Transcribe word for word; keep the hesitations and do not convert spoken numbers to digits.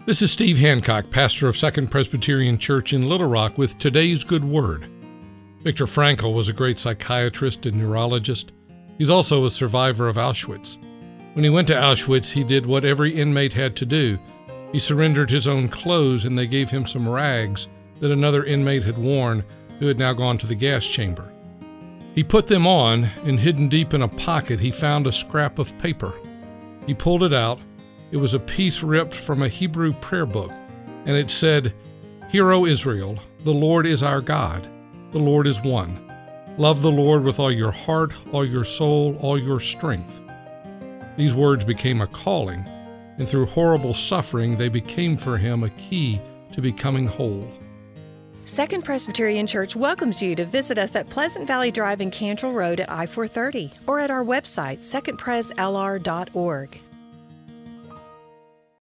This is Steve Hancock, pastor of Second Presbyterian Church in Little Rock, with today's good word. Viktor Frankl was a great psychiatrist and neurologist. He's also a survivor of Auschwitz. When he went to Auschwitz, he did what every inmate had to do. He surrendered his own clothes, and they gave him some rags that another inmate had worn who had now gone to the gas chamber. He put them on, and hidden deep in a pocket, he found a scrap of paper. He pulled it out. It was a piece ripped from a Hebrew prayer book, and it said, "Hear, O Israel, the Lord is our God. The Lord is one. Love the Lord with all your heart, all your soul, all your strength." These words became a calling, and through horrible suffering, they became for him a key to becoming whole. Second Presbyterian Church welcomes you to visit us at Pleasant Valley Drive and Cantrell Road at I four thirty or at our website, second pres l r dot org.